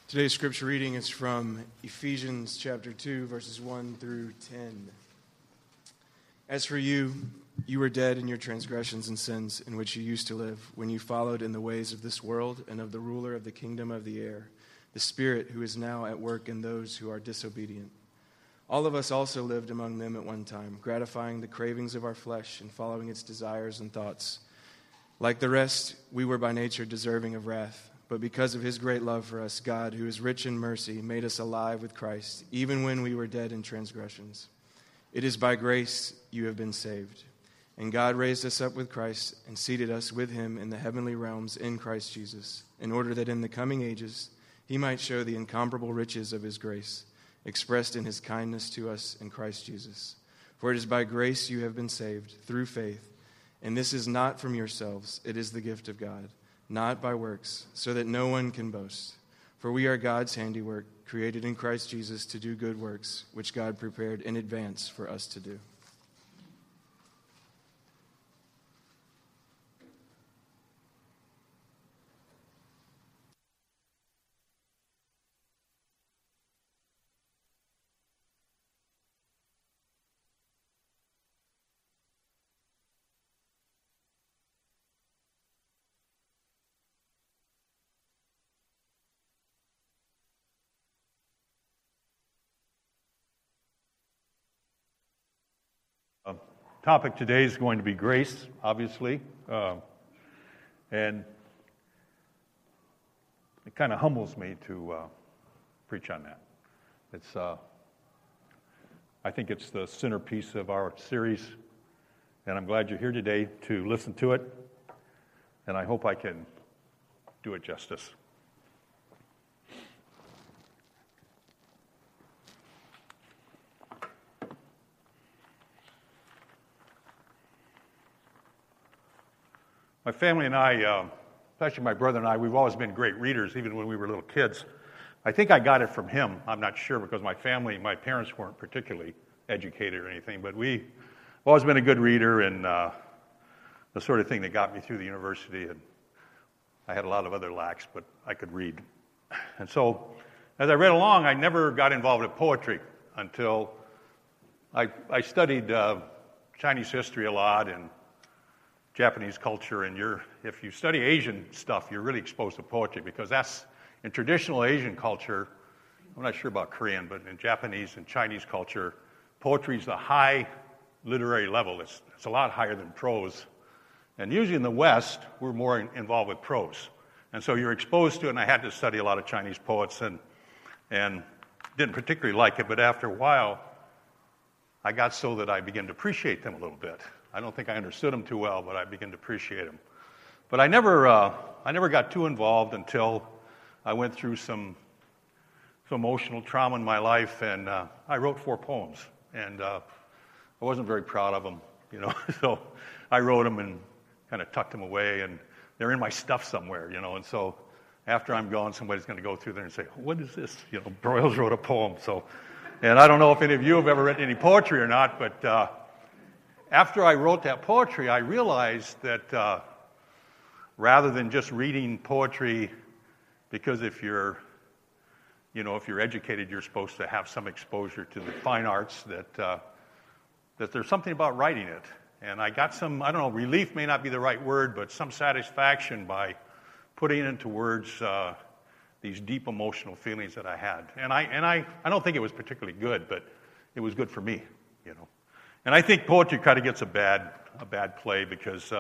Today's scripture reading is from Ephesians chapter 2, verses 1 through 10. As for you, you were dead in your transgressions and sins in which you used to live, when you followed in the ways of this world and of the ruler of the kingdom of the air, the Spirit who is now at work in those who are disobedient. All of us also lived among them at one time, gratifying the cravings of our flesh and following its desires and thoughts. Like the rest, we were by nature deserving of wrath. But because of his great love for us, God, who is rich in mercy, made us alive with Christ, even when we were dead in transgressions. It is by grace you have been saved. And God raised us up with Christ and seated us with him in the heavenly realms in Christ Jesus, in order that in the coming ages he might show the incomparable riches of his grace, expressed in his kindness to us in Christ Jesus. For it is by grace you have been saved, through faith. And this is not from yourselves, it is the gift of God, not by works, so that no one can boast. For we are God's handiwork, created in Christ Jesus to do good works, which God prepared in advance for us to do. Topic today is going to be grace, obviously, and it kind of humbles me to preach on that. It's, I think it's the centerpiece of our series, and I'm glad you're here today to listen to it, and I hope I can do it justice. My family and I, especially my brother and I, we've always been great readers, even when we were little kids. I think I got it from him. I'm not sure, because my parents weren't particularly educated or anything, but we've always been a good reader, and the sort of thing that got me through the university. And I had a lot of other lacks, but I could read. And so, as I read along, I never got involved with poetry until I studied Chinese history a lot and Japanese culture, and if you study Asian stuff, you're really exposed to poetry, because that's, in traditional Asian culture, I'm not sure about Korean, but in Japanese and Chinese culture, poetry is a high literary level. It's a lot higher than prose. And usually in the West, we're more involved with prose. And so you're exposed to it, and I had to study a lot of Chinese poets and didn't particularly like it, but after a while, I got so that I began to appreciate them a little bit. I don't think I understood them too well, but I began to appreciate them. But I never got too involved until I went through some emotional trauma in my life, and I wrote 4 poems, and I wasn't very proud of them, So I wrote them and kind of tucked them away, and they're in my stuff somewhere, And so after I'm gone, somebody's going to go through there and say, "What is this?" Broyles wrote a poem. So, and I don't know if any of you have ever written any poetry or not, but after I wrote that poetry, I realized that rather than just reading poetry, because if you're educated, you're supposed to have some exposure to the fine arts, that there's something about writing it. And I got some, I don't know, relief may not be the right word, but some satisfaction by putting into words these deep emotional feelings that I had. And I don't think it was particularly good, but it was good for me, And I think poetry kind of gets a bad play, because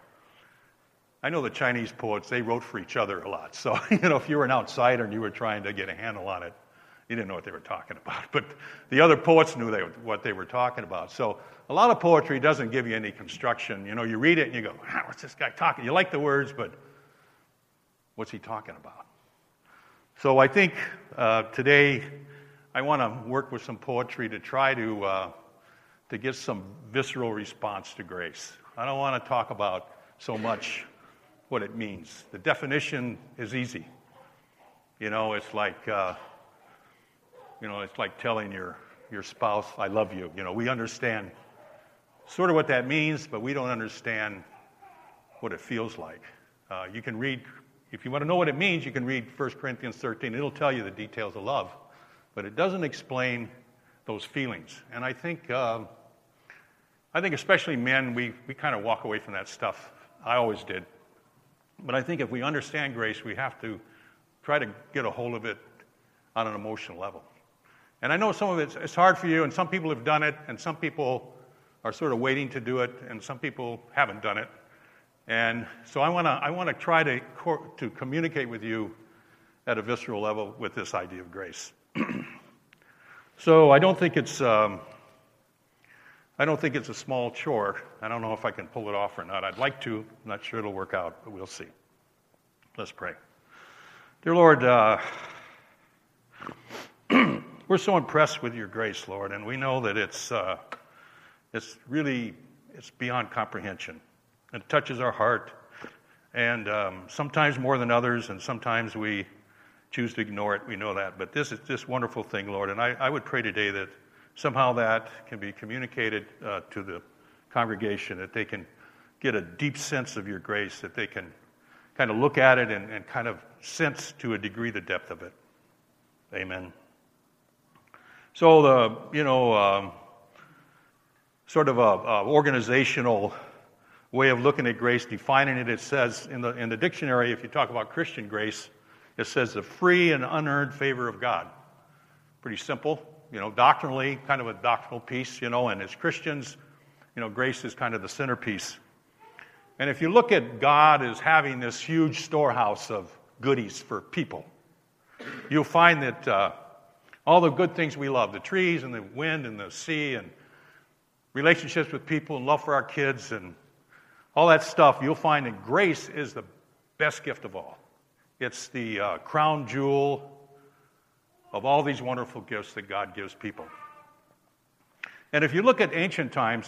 I know the Chinese poets, they wrote for each other a lot. So, if you were an outsider and you were trying to get a handle on it, you didn't know what they were talking about. But the other poets knew what they were talking about. So a lot of poetry doesn't give you any construction. You read it and you go, what's this guy talking? You like the words, but what's he talking about? So I think today I want to work with some poetry to try to get some visceral response to grace. I don't want to talk about so much what it means. The definition is easy. It's like it's like telling your spouse, "I love you." We understand sort of what that means, but we don't understand what it feels like. You can read if you want to know what it means, you can read 1 Corinthians 13. It'll tell you the details of love. But it doesn't explain those feelings. And I think especially men, we kind of walk away from that stuff. I always did. But I think if we understand grace, we have to try to get a hold of it on an emotional level. And I know some of it's hard for you, and some people have done it, and some people are sort of waiting to do it, and some people haven't done it. And so I want to try to communicate with you at a visceral level with this idea of grace. So I don't think it's a small chore. I don't know if I can pull it off or not. I'd like to. I'm not sure it'll work out, but we'll see. Let's pray. Dear Lord, we're so impressed with your grace, Lord, and we know that it's beyond comprehension. It touches our heart, and sometimes more than others, and sometimes we choose to ignore it. We know that, but this is this wonderful thing, Lord, and I would pray today that somehow that can be communicated to the congregation, that they can get a deep sense of your grace, that they can kind of look at it and kind of sense to a degree the depth of it. Amen. So sort of a organizational way of looking at grace, defining it, it says in the dictionary, if you talk about Christian grace, it says the free and unearned favor of God. Pretty simple, doctrinally, kind of a doctrinal piece, and as Christians, grace is kind of the centerpiece. And if you look at God as having this huge storehouse of goodies for people, you'll find that all the good things we love, the trees and the wind and the sea and relationships with people and love for our kids and all that stuff, you'll find that grace is the best gift of all. It's the crown jewel of all these wonderful gifts that God gives people. And if you look at ancient times,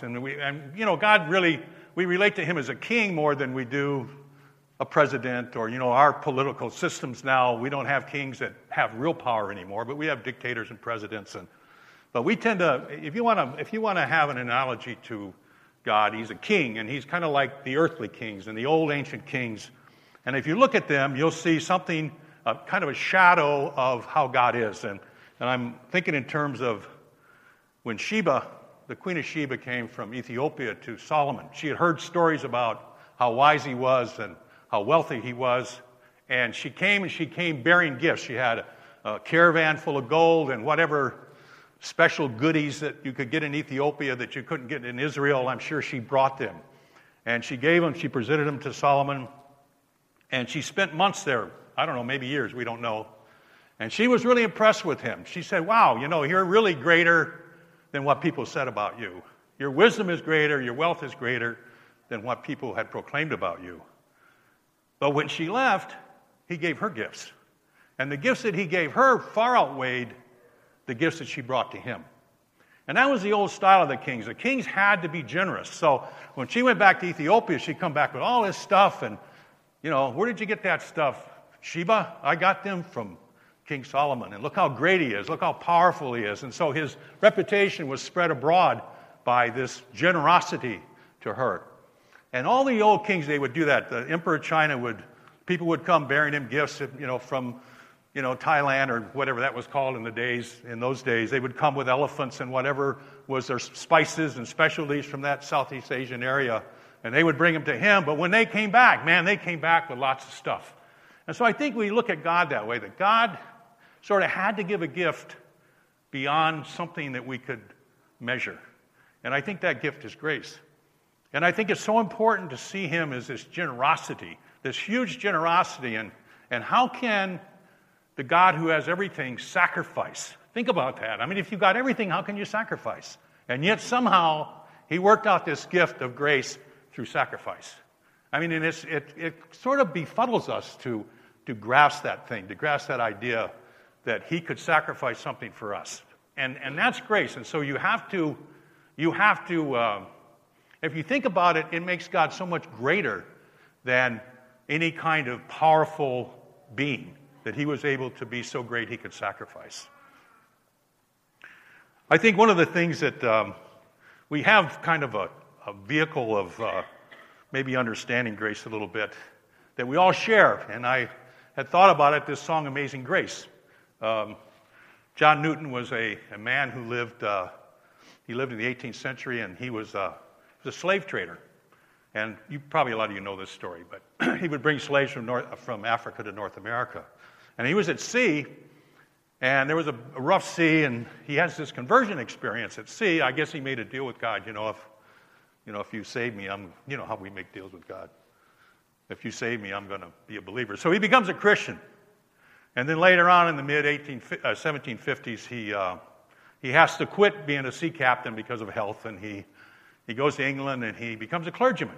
God really, we relate to him as a king more than we do a president or, our political systems now. We don't have kings that have real power anymore, but we have dictators and presidents. But we tend to, if you want to have an analogy to God, he's a king, and he's kind of like the earthly kings and the old ancient kings. And if you look at them, you'll see something, kind of a shadow of how God is. And I'm thinking in terms of when Sheba, the Queen of Sheba, came from Ethiopia to Solomon. She had heard stories about how wise he was and how wealthy he was. And she came bearing gifts. She had a caravan full of gold and whatever special goodies that you could get in Ethiopia that you couldn't get in Israel. I'm sure she brought them. And she presented them to Solomon. And she spent months there. I don't know, maybe years, we don't know. And she was really impressed with him. She said, wow, you're really greater than what people said about you. Your wisdom is greater, your wealth is greater than what people had proclaimed about you. But when she left, he gave her gifts. And the gifts that he gave her far outweighed the gifts that she brought to him. And that was the old style of the kings. The kings had to be generous. So when she went back to Ethiopia, she'd come back with all this stuff. And, where did you get that stuff? Sheba? I got them from King Solomon. And look how great he is. Look how powerful he is. And so his reputation was spread abroad by this generosity to her. And all the old kings, they would do that. The Emperor of China people would come bearing him gifts, from Thailand or whatever that was called in those days. They would come with elephants and whatever was their spices and specialties from that Southeast Asian area, and they would bring them to him. But when they came back, they came back with lots of stuff. And so I think we look at God that way, that God sort of had to give a gift beyond something that we could measure. And I think that gift is grace. And I think it's so important to see him as this generosity, this huge generosity, and how can the God who has everything sacrifice? Think about that. I mean, if you've got everything, how can you sacrifice? And yet somehow he worked out this gift of grace through sacrifice. I mean, and it sort of befuddles us to grasp that thing, to grasp that idea that he could sacrifice something for us. And that's grace. And so you have to, if you think about it, it makes God so much greater than any kind of powerful being, that he was able to be so great he could sacrifice. I think one of the things that we have kind of a vehicle of maybe understanding grace a little bit that we all share. And I had thought about it, this song, Amazing Grace. John Newton was a man who lived in the 18th century, and he was a slave trader. And a lot of you know this story, but he would bring slaves from Africa to North America. And he was at sea, and there was a rough sea, and he has this conversion experience at sea. I guess he made a deal with God. If you save me, how we make deals with God. If you save me, I'm going to be a believer. So he becomes a Christian. And then later on in the mid-1750s, he has to quit being a sea captain because of health, and he goes to England, and he becomes a clergyman.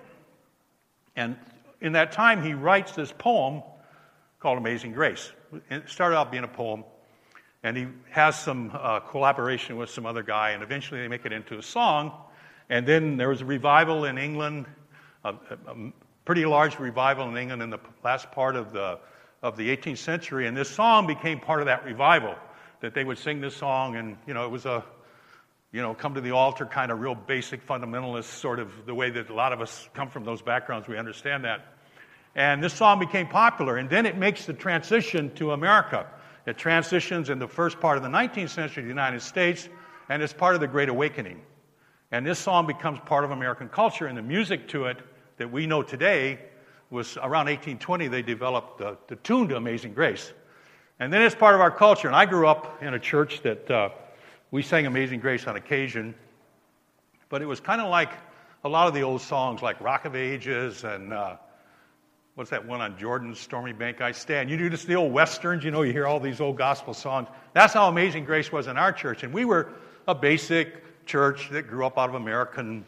And in that time, he writes this poem called Amazing Grace. It started out being a poem, and he has some collaboration with some other guy, and eventually they make it into a song. And then there was a revival in England, a pretty large revival in England in the last part of the 18th century, and this song became part of that revival, that they would sing this song, and, it was a, come to the altar kind of real basic fundamentalist sort of the way that a lot of us come from those backgrounds, we understand that. And this song became popular, and then it makes the transition to America. It transitions in the first part of the 19th century to the United States, and it's part of the Great Awakening. And this song becomes part of American culture, and the music to it that we know today was around 1820, they developed the tune to Amazing Grace. And then it's part of our culture, and I grew up in a church that we sang Amazing Grace on occasion, but it was kind of like a lot of the old songs, like Rock of Ages and what's that one on Jordan's Stormy Bank I Stand? You do just the old westerns, you hear all these old gospel songs. That's how Amazing Grace was in our church, and we were a basic church that grew up out of American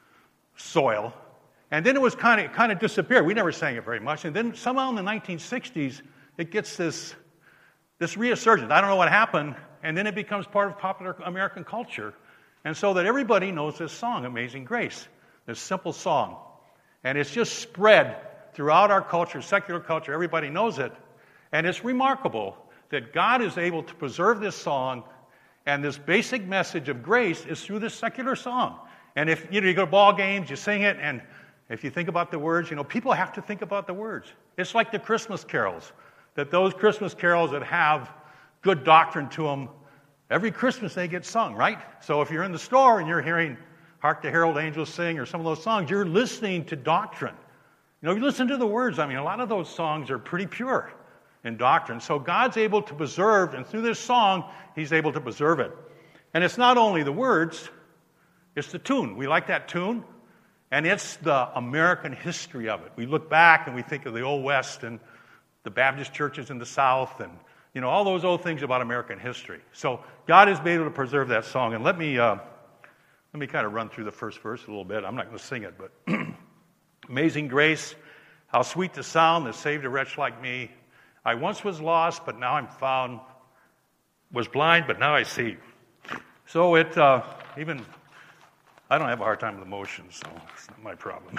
soil. And then it was kind of disappeared. We never sang it very much. And then somehow in the 1960s, it gets this resurgence. I don't know what happened. And then it becomes part of popular American culture. And so that everybody knows this song, Amazing Grace, this simple song. And it's just spread throughout our culture, secular culture. Everybody knows it. And it's remarkable that God is able to preserve this song, and this basic message of grace is through this secular song. And if you go to ball games, you sing it, and if you think about the words, people have to think about the words. It's like the Christmas carols, that those Christmas carols that have good doctrine to them, every Christmas they get sung, right? So if you're in the store and you're hearing Hark the Herald Angels Sing or some of those songs, you're listening to doctrine. You listen to the words. A lot of those songs are pretty pure in doctrine. So God's able to preserve, and through this song, He's able to preserve it. And it's not only the words, it's the tune. We like that tune. And it's the American history of it. We look back and we think of the Old West and the Baptist churches in the South and, all those old things about American history. So God has been able to preserve that song. And let me kind of run through the first verse a little bit. I'm not going to sing it, but Amazing Grace, how sweet the sound that saved a wretch like me. I once was lost, but now I'm found. Was blind, but now I see. So I don't have a hard time with emotions, so it's not my problem.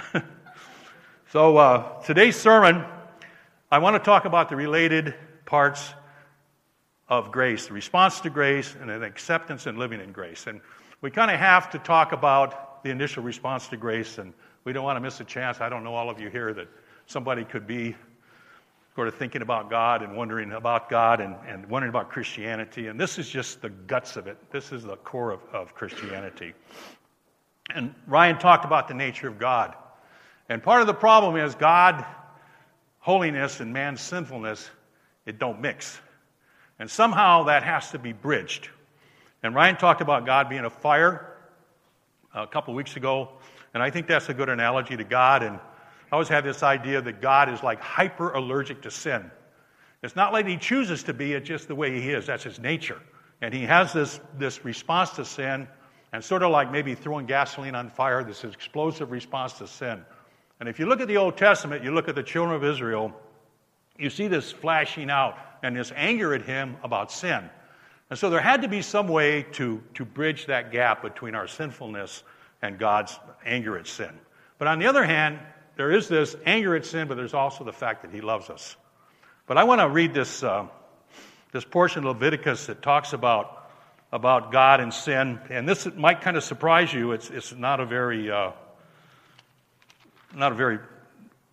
So today's sermon, I want to talk about the related parts of grace, the response to grace, and an acceptance and living in grace. And we kind of have to talk about the initial response to grace, and we don't want to miss a chance. I don't know all of you here that somebody could be sort of thinking about God and wondering about God and wondering about Christianity. And this is just the guts of it. This is the core of Christianity. And Ryan talked about the nature of God. And part of the problem is God, holiness, and man's sinfulness, it don't mix. And somehow that has to be bridged. And Ryan talked about God being a fire a couple of weeks ago, and I think that's a good analogy to God. And I always have this idea that God is like hyper allergic to sin. It's not like He chooses to be, it's just the way He is. That's His nature. And He has this response to sin, and sort of like maybe throwing gasoline on fire, this explosive response to sin. And if you look at the Old Testament, you look at the children of Israel, you see this flashing out and this anger at Him about sin. And so there had to be some way to bridge that gap between our sinfulness and God's anger at sin. But on the other hand, there is this anger at sin, but there's also the fact that He loves us. But I want to read this portion of Leviticus that talks about God and sin, and this might kind of surprise you. It's not a very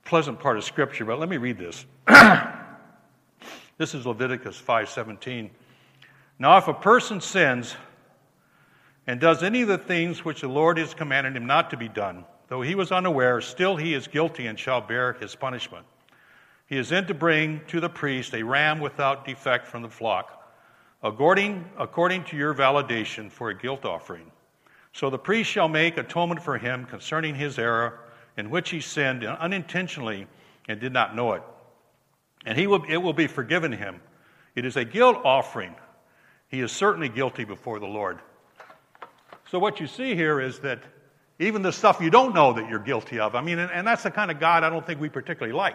pleasant part of Scripture, but let me read this. This is Leviticus 5:17. Now if a person sins and does any of the things which the Lord has commanded him not to be done, though he was unaware, still he is guilty and shall bear his punishment. He is then to bring to the priest a ram without defect from the flock, according to your validation for a guilt offering. So the priest shall make atonement for him concerning his error in which he sinned unintentionally and did not know it. And it will be forgiven him. It is a guilt offering. He is certainly guilty before the Lord. So what you see here is that even the stuff you don't know that you're guilty of, and that's the kind of God I don't think we particularly like.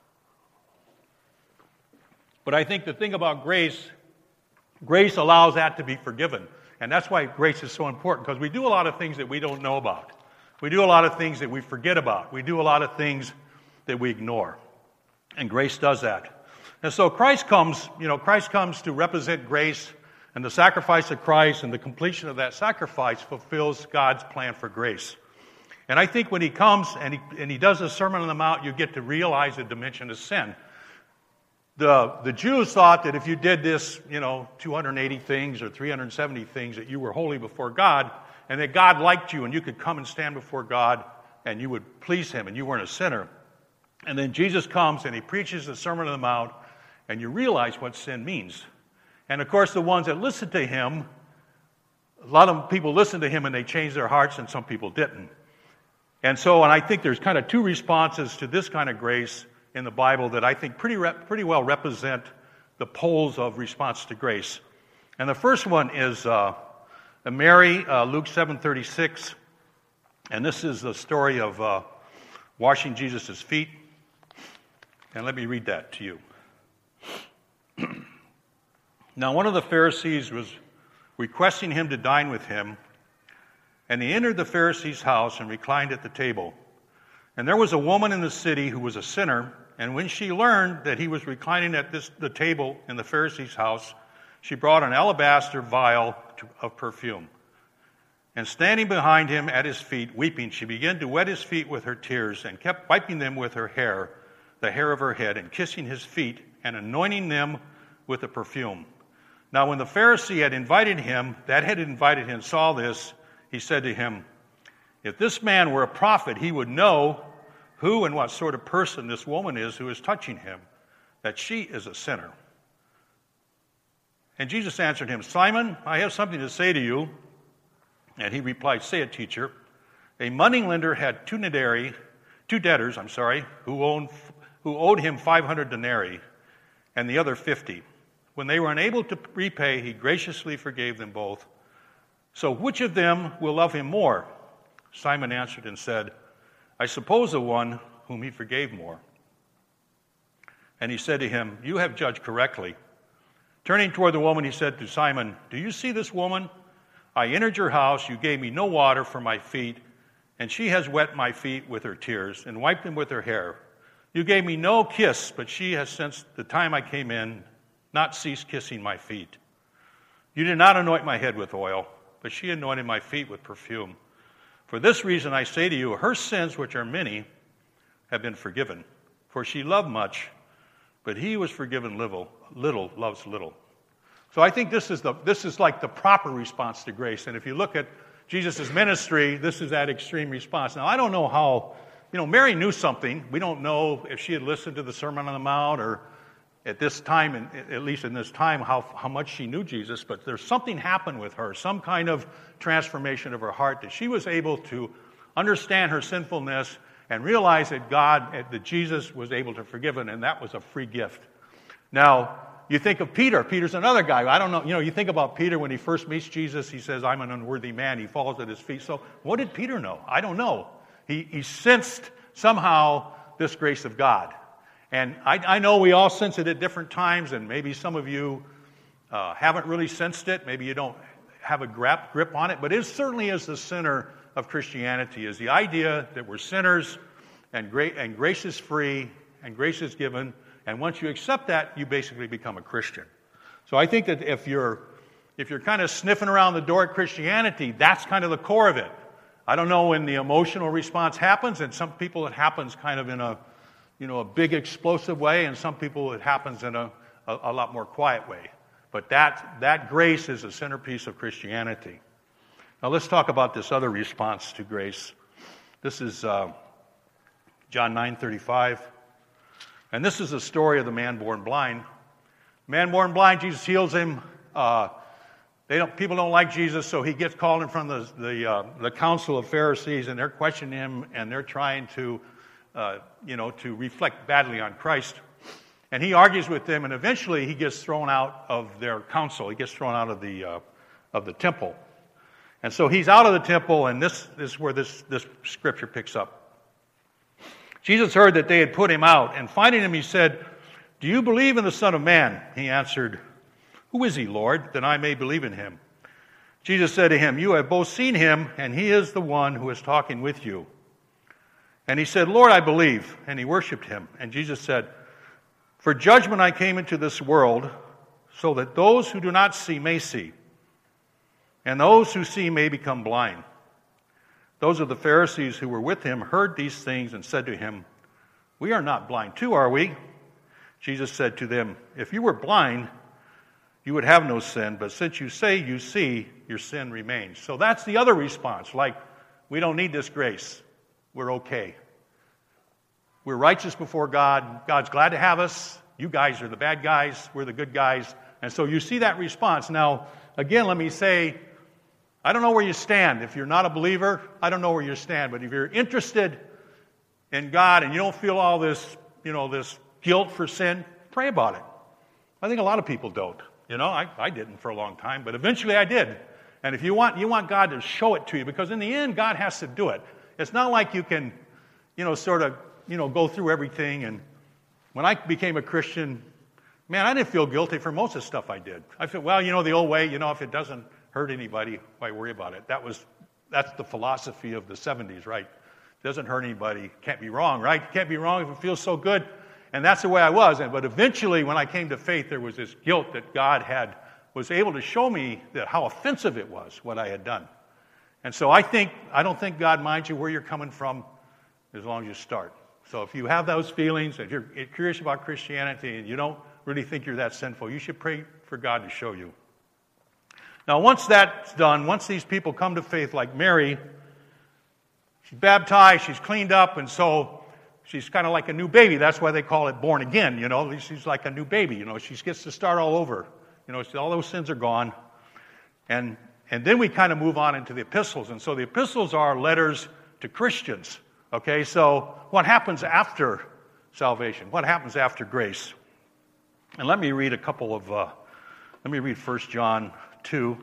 But I think the thing about grace allows that to be forgiven. And that's why grace is so important, because we do a lot of things that we don't know about. We do a lot of things that we forget about. We do a lot of things that we ignore. And grace does that. And so Christ comes to represent grace, and the sacrifice of Christ and the completion of that sacrifice fulfills God's plan for grace. And I think when he comes and he does the Sermon on the Mount, you get to realize the dimension of sin. The Jews thought that if you did this, 280 things or 370 things, that you were holy before God, and that God liked you, and you could come and stand before God, and you would please him, and you weren't a sinner. And then Jesus comes, and he preaches the Sermon on the Mount, and you realize what sin means. And of course, the ones that listened to him, a lot of people listened to him, and they changed their hearts, and some people didn't. And I think there's kind of two responses to this kind of grace in the Bible that I think pretty well represent the poles of response to grace. And the first one is Mary, Luke 7:36, and this is the story of washing Jesus' feet. And let me read that to you. Now one of the Pharisees was requesting him to dine with him, and he entered the Pharisee's house and reclined at the table. And there was a woman in the city who was a sinner, and when she learned that he was reclining at the table in the Pharisee's house, she brought an alabaster vial of perfume. And standing behind him at his feet, weeping, she began to wet his feet with her tears and kept wiping them with her hair, the hair of her head, and kissing his feet and anointing them with the perfume. Now when the Pharisee had invited him, saw this, he said to him, "If this man were a prophet, he would know who and what sort of person this woman is who is touching him, that she is a sinner." And Jesus answered him, "Simon, I have something to say to you." And he replied, "Say it, teacher." A moneylender had two debtors, who owed him 500 denarii, and the other 50. When they were unable to repay, he graciously forgave them both. So which of them will love him more? Simon answered and said, "I suppose the one whom he forgave more." And he said to him, "You have judged correctly." Turning toward the woman, he said to Simon, "Do you see this woman? I entered your house, you gave me no water for my feet, and she has wet my feet with her tears and wiped them with her hair. You gave me no kiss, but she has since the time I came in not ceased kissing my feet. You did not anoint my head with oil, but she anointed my feet with perfume. For this reason I say to you, her sins, which are many, have been forgiven. For she loved much, but he who was forgiven little loves little." So I think this is like the proper response to grace. And if you look at Jesus' ministry, this is that extreme response. Now I don't know how, Mary knew something. We don't know if she had listened to the Sermon on the Mount or at this time, at least in this time, how much she knew Jesus, but there's something happened with her, some kind of transformation of her heart, that she was able to understand her sinfulness and realize that Jesus was able to forgive her, and that was a free gift. Now, you think of Peter. Peter's another guy. I don't know, you think about Peter when he first meets Jesus, he says, "I'm an unworthy man." He falls at his feet. So what did Peter know? I don't know. He sensed somehow this grace of God. And I know we all sense it at different times, and maybe some of you haven't really sensed it. Maybe you don't have a grip on it. But it certainly is the center of Christianity, is the idea that we're sinners and grace is free and grace is given. And once you accept that, you basically become a Christian. So I think that if you're kind of sniffing around the door at Christianity, that's kind of the core of it. I don't know when the emotional response happens, and some people it happens kind of in a a big explosive way, and some people it happens in a lot more quiet way. But that grace is a centerpiece of Christianity. Now let's talk about this other response to grace. This is John 9:35. And this is the story of the man born blind. Man born blind, Jesus heals him. People don't like Jesus, so he gets called in front of the council of Pharisees, and they're questioning him, and they're trying to reflect badly on Christ. And he argues with them, and eventually he gets thrown out of their council. He gets thrown out of the temple. And so he's out of the temple, and this is where this scripture picks up. Jesus heard that they had put him out, and finding him, he said, "Do you believe in the Son of Man?" He answered, "Who is he, Lord, that I may believe in him?" Jesus said to him, "You have both seen him, and he is the one who is talking with you." And he said, "Lord, I believe." And he worshipped him. And Jesus said, "For judgment I came into this world, so that those who do not see may see, and those who see may become blind." Those of the Pharisees who were with him heard these things and said to him, "We are not blind too, are we?" Jesus said to them, "If you were blind, you would have no sin, but since you say you see, your sin remains." So that's the other response, like, we don't need this grace. We're okay. We're righteous before God. God's glad to have us. You guys are the bad guys. We're the good guys. And so you see that response. Now, again, let me say, I don't know where you stand. If you're not a believer, I don't know where you stand. But if you're interested in God and you don't feel all this, this guilt for sin, pray about it. I think a lot of people don't. I didn't for a long time, but eventually I did. And if you want God to show it to you, because in the end, God has to do it. It's not like you can, go through everything. And when I became a Christian, man, I didn't feel guilty for most of the stuff I did. I felt, the old way, if it doesn't hurt anybody, why worry about it? That's the philosophy of the 70s, right? It doesn't hurt anybody. Can't be wrong, right? Can't be wrong if it feels so good. And that's the way I was. But eventually, when I came to faith, there was this guilt that God was able to show me that how offensive it was, what I had done. And so I don't think God minds you where you're coming from as long as you start. So if you have those feelings, if you're curious about Christianity and you don't really think you're that sinful, you should pray for God to show you. Now, once that's done, once these people come to faith like Mary, she's baptized, she's cleaned up, and so she's kind of like a new baby. That's why they call it born again, She's like a new baby, She gets to start all over. All those sins are gone. And then we kind of move on into the epistles. And so the epistles are letters to Christians. Okay, so what happens after salvation? What happens after grace? And let me read 1 John 2.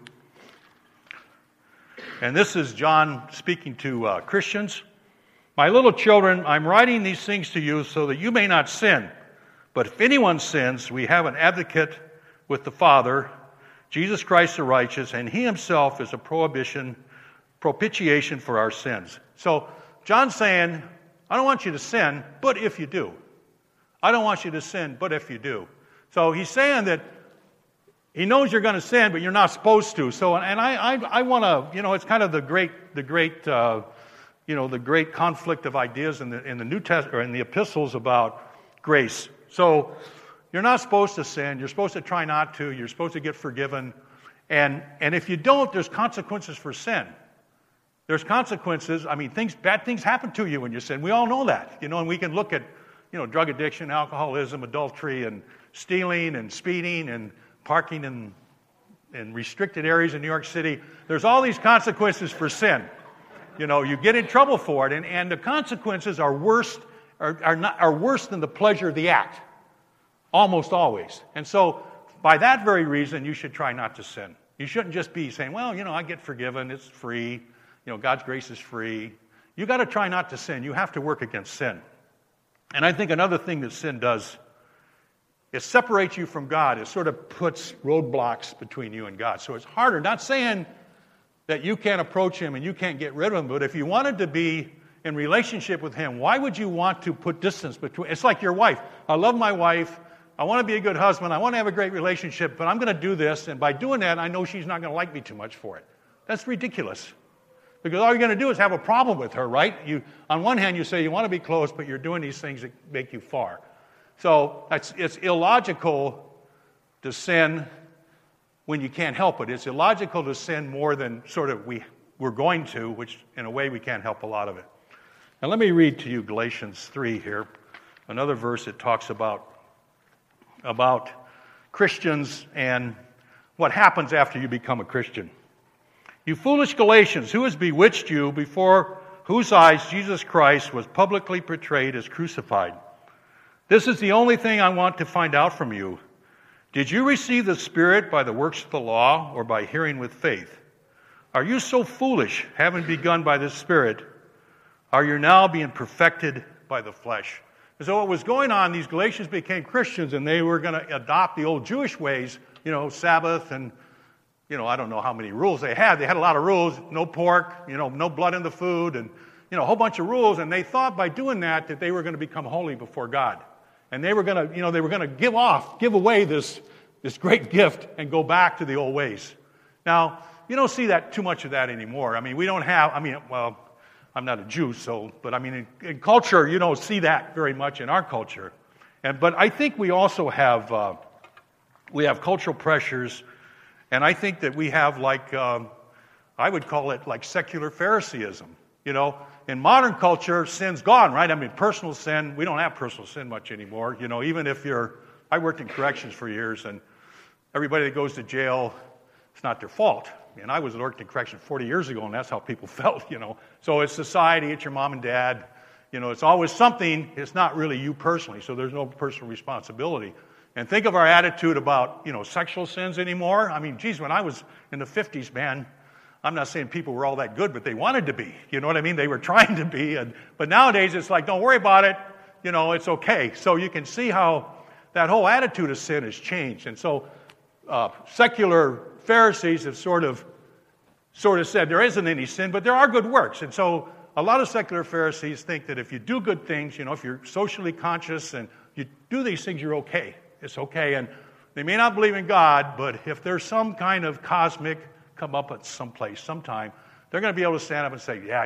And this is John speaking to Christians. "My little children, I'm writing these things to you so that you may not sin. But if anyone sins, we have an advocate with the Father, Jesus Christ the righteous, and he himself is a propitiation for our sins." So John's saying, I don't want you to sin, but if you do. I don't want you to sin, but if you do. So he's saying that he knows you're going to sin, but you're not supposed to. So, and I want to, it's kind of the great conflict of ideas in the New Testament or in the epistles about grace. So you're not supposed to sin. You're supposed to try not to. You're supposed to get forgiven. And if you don't, there's consequences for sin. There's consequences. I mean, bad things happen to you when you sin. We all know that. And we can look at, drug addiction, alcoholism, adultery, and stealing, and speeding, and parking in restricted areas in New York City. There's all these consequences for sin. You get in trouble for it, and the consequences are worse than the pleasure of the act. Almost always. And so, by that very reason, you should try not to sin. You shouldn't just be saying, well, I get forgiven, it's free, God's grace is free. You got to try not to sin. You have to work against sin. And I think another thing that sin does, it separates you from God. It sort of puts roadblocks between you and God. So it's harder. Not saying that you can't approach him and you can't get rid of him, but if you wanted to be in relationship with him, why would you want to put distance between? It's like your wife. I love my wife. I want to be a good husband. I want to have a great relationship, but I'm going to do this, and by doing that, I know she's not going to like me too much for it. That's ridiculous. Because all you're going to do is have a problem with her, right? On one hand, you say you want to be close, but you're doing these things that make you far. So it's illogical to sin when you can't help it. It's illogical to sin more than sort of we're going to, which in a way we can't help a lot of it. Now let me read to you Galatians 3 here, another verse that talks about Christians and what happens after you become a Christian. You foolish Galatians, who has bewitched you, before whose eyes Jesus Christ was publicly portrayed as crucified? This is the only thing I want to find out from you. Did you receive the Spirit by the works of the law or by hearing with faith? Are you so foolish, having begun by the Spirit? Are you now being perfected by the flesh? And so what was going on, these Galatians became Christians, and they were going to adopt the old Jewish ways, Sabbath and, I don't know how many rules they had. They had a lot of rules, no pork, no blood in the food, and, a whole bunch of rules. And they thought by doing that they were going to become holy before God. And they were going to, give away this great gift and go back to the old ways. Now, you don't see that too much of that anymore. I'm not a Jew, but in culture, you don't see that very much in our culture. But I think we also have cultural pressures, and I think that we have I would call it like secular Phariseeism. In modern culture, sin's gone, right? Personal sin, we don't have personal sin much anymore. Even if I worked in corrections for years, and everybody that goes to jail, it's not their fault. And I worked in correction 40 years ago, and that's how people felt, So it's society, it's your mom and dad. It's always something. It's not really you personally, so there's no personal responsibility. And think of our attitude about, sexual sins anymore. When I was in the 50s, man, I'm not saying people were all that good, but they wanted to be. You know what I mean? They were trying to be. But nowadays, it's like, don't worry about it. It's okay. So you can see how that whole attitude of sin has changed. And so secular Pharisees have sort of said there isn't any sin, but there are good works. And so a lot of secular Pharisees think that if you do good things, if you're socially conscious and you do these things, you're okay. It's okay. And they may not believe in God, but if there's some kind of cosmic come up at some place, sometime, they're going to be able to stand up and say, yeah,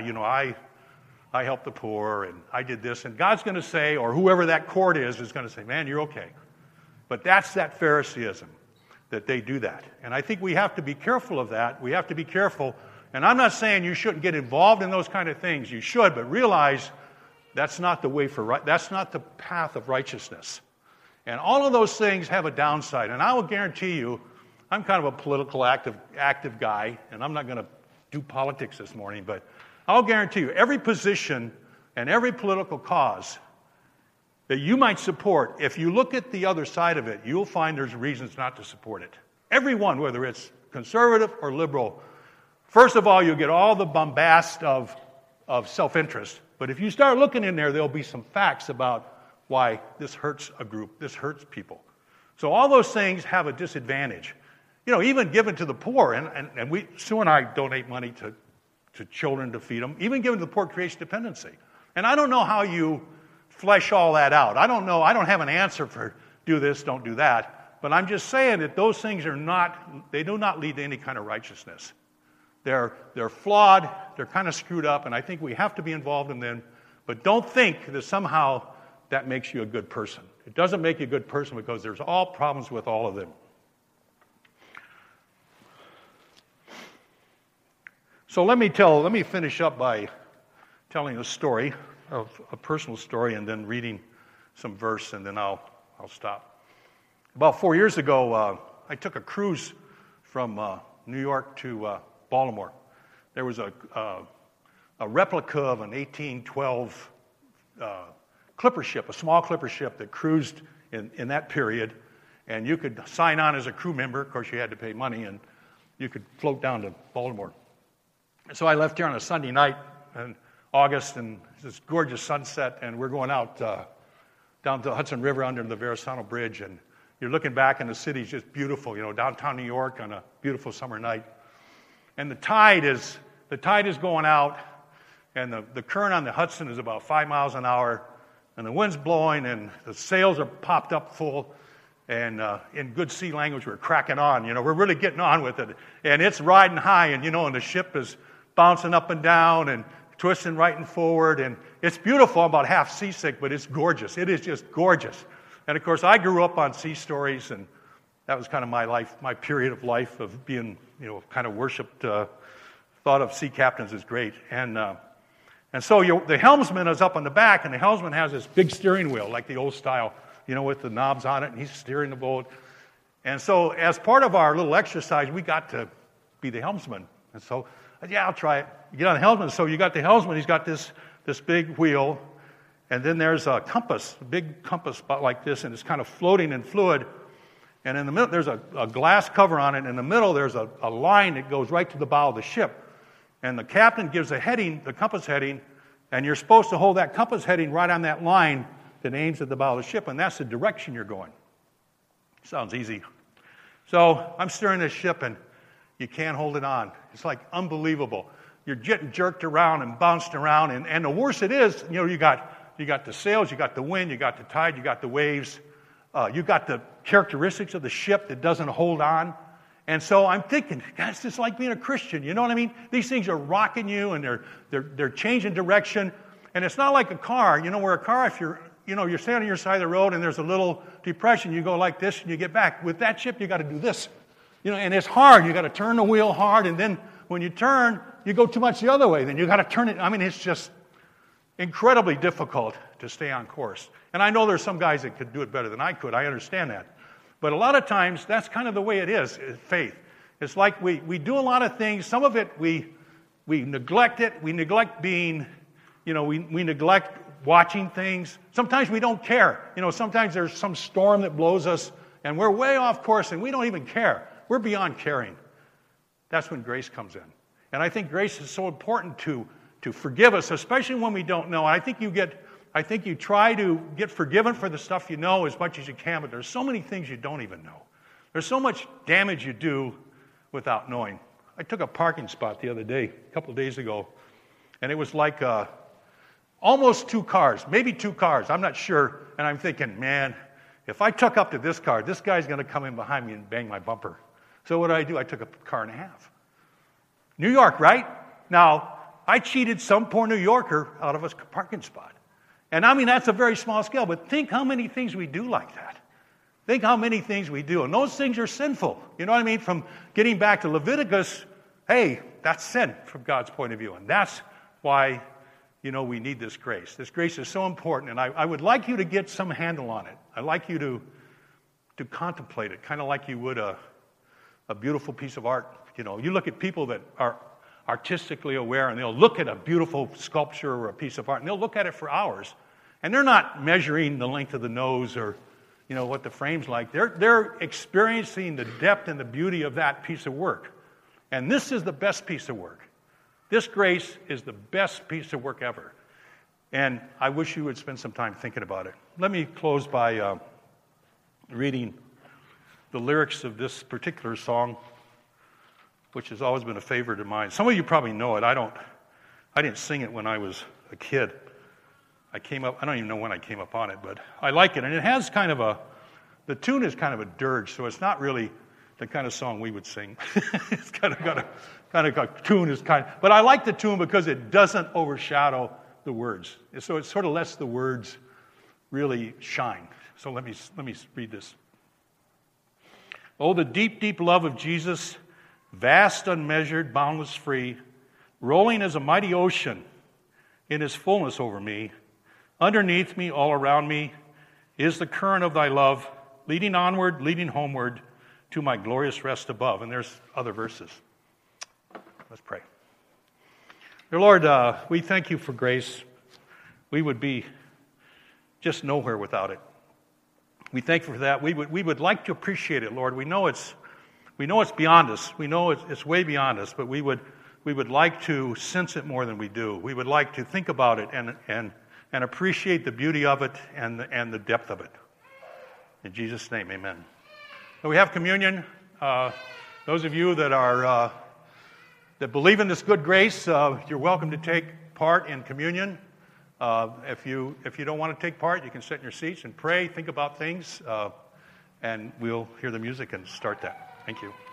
I helped the poor and I did this. And God's going to say, or whoever that court is going to say, man, you're okay. But that's that Phariseeism, that they do that. And I think we have to be careful of that. We have to be careful. And I'm not saying you shouldn't get involved in those kind of things. You should, but realize that's not the way that's not the path of righteousness. And all of those things have a downside. And I will guarantee you, I'm kind of a political active guy, and I'm not going to do politics this morning, but I'll guarantee you, every position and every political cause that you might support, if you look at the other side of it, you'll find there's reasons not to support it. Every one, whether it's conservative or liberal. First of all, you'll get all the bombast of self-interest. But if you start looking in there, there'll be some facts about why this hurts a group, this hurts people. So all those things have a disadvantage. Even given to the poor, and Sue and I donate money to children to feed them, even given to the poor creates dependency. And I don't know how you flesh all that out. I don't know. I don't have an answer for do this, don't do that. But I'm just saying that those things they do not lead to any kind of righteousness. They're flawed, they're kind of screwed up, and I think we have to be involved in them. But don't think that somehow that makes you a good person. It doesn't make you a good person because there's all problems with all of them. So let me finish up by telling a story, a personal story, and then reading some verse, and then I'll stop. About 4 years ago, I took a cruise from New York to Baltimore. There was a replica of an 1812 clipper ship, a small clipper ship that cruised in that period, and you could sign on as a crew member. Of course, you had to pay money, and you could float down to Baltimore. And so I left here on a Sunday night in August, and this gorgeous sunset, and we're going out down the Hudson River under the Verrazano Bridge, and you're looking back, and the city's just beautiful, downtown New York on a beautiful summer night. And the tide is going out, and the current on the Hudson is about 5 miles an hour, and the wind's blowing, and the sails are popped up full, and in good sea language, we're cracking on. We're really getting on with it, and it's riding high, and and the ship is bouncing up and down and twisting right and forward. And it's beautiful. I'm about half seasick, but it's gorgeous. It is just gorgeous. And, of course, I grew up on sea stories, and that was kind of my life, my period of life of being, kind of worshipped, thought of sea captains as great. And so the helmsman is up on the back, and the helmsman has this big steering wheel, like the old style, with the knobs on it, and he's steering the boat. And so as part of our little exercise, we got to be the helmsman. And so, yeah, I'll try it. You get on the helmsman. So you got the helmsman. He's got this big wheel, and then there's a compass, a big compass spot like this, and it's kind of floating in fluid. And in the middle, there's a glass cover on it. In the middle, there's a line that goes right to the bow of the ship. And the captain gives a heading, the compass heading, and you're supposed to hold that compass heading right on that line that aims at the bow of the ship, and that's the direction you're going. Sounds easy. So I'm steering this ship, and you can't hold it on. It's like unbelievable. You're getting jerked around and bounced around, and the worse it is, you got the sails, you got the wind, you got the tide, you got the waves, you got the characteristics of the ship that doesn't hold on. And so I'm thinking, God, it's just like being a Christian. You know what I mean? These things are rocking you, and they're changing direction. And it's not like a car. Where a car, if you're standing on your side of the road and there's a little depression, you go like this and you get back. With that ship, you got to do this. And it's hard. You got to turn the wheel hard, and then when you turn, you go too much the other way. Then you got to turn it. I mean, it's just incredibly difficult to stay on course. And I know there's some guys that could do it better than I could. I understand that. But a lot of times, that's kind of the way it is, faith. It's like we do a lot of things. Some of it, we neglect it. We neglect being, we neglect watching things. Sometimes we don't care. Sometimes there's some storm that blows us, and we're way off course, and we don't even care. We're beyond caring. That's when grace comes in. And I think grace is so important to forgive us, especially when we don't know. And I think you try to get forgiven for the stuff you know as much as you can, but there's so many things you don't even know. There's so much damage you do without knowing. I took a parking spot the other day, a couple of days ago, and it was like almost 2 cars, maybe 2 cars, I'm not sure. And I'm thinking, man, if I took up to this car, this guy's going to come in behind me and bang my bumper. So what did? I took a car and a half. New York, right? Now, I cheated some poor New Yorker out of a parking spot. And I mean, that's a very small scale, but think how many things we do like that. Think how many things we do. And those things are sinful. You know what I mean? From getting back to Leviticus, hey, that's sin from God's point of view. And that's why, we need this grace. This grace is so important, and I would like you to get some handle on it. I'd like you to contemplate it, kind of like you would a beautiful piece of art. You look at people that are artistically aware, and they'll look at a beautiful sculpture or a piece of art, and they'll look at it for hours. And they're not measuring the length of the nose or, what the frame's like. They're experiencing the depth and the beauty of that piece of work. And this is the best piece of work. This grace is the best piece of work ever. And I wish you would spend some time thinking about it. Let me close by reading the lyrics of this particular song, which has always been a favorite of mine. Some of you probably know it. I didn't sing it when I was a kid. I don't even know when I came up on it, but I like it. And it has the tune is kind of a dirge, so it's not really the kind of song we would sing. It's kind of got a tune is but I like the tune because it doesn't overshadow the words. So it sort of lets the words really shine. So let me read this. Oh, the deep, deep love of Jesus, vast, unmeasured, boundless, free, rolling as a mighty ocean in his fullness over me. Underneath me, all around me, is the current of thy love, leading onward, leading homeward, to my glorious rest above. And there's other verses. Let's pray. Dear Lord, we thank you for grace. We would be just nowhere without it. We thank you for that. We would like to appreciate it, Lord. We know it's beyond us. We know it's way beyond us, but we would like to sense it more than we do. We would like to think about it and appreciate the beauty of it and the depth of it. In Jesus' name, amen. So we have communion. Those of you that believe in this good grace, you're welcome to take part in communion. If you don't want to take part, you can sit in your seats and pray, think about things, and we'll hear the music and start that. Thank you.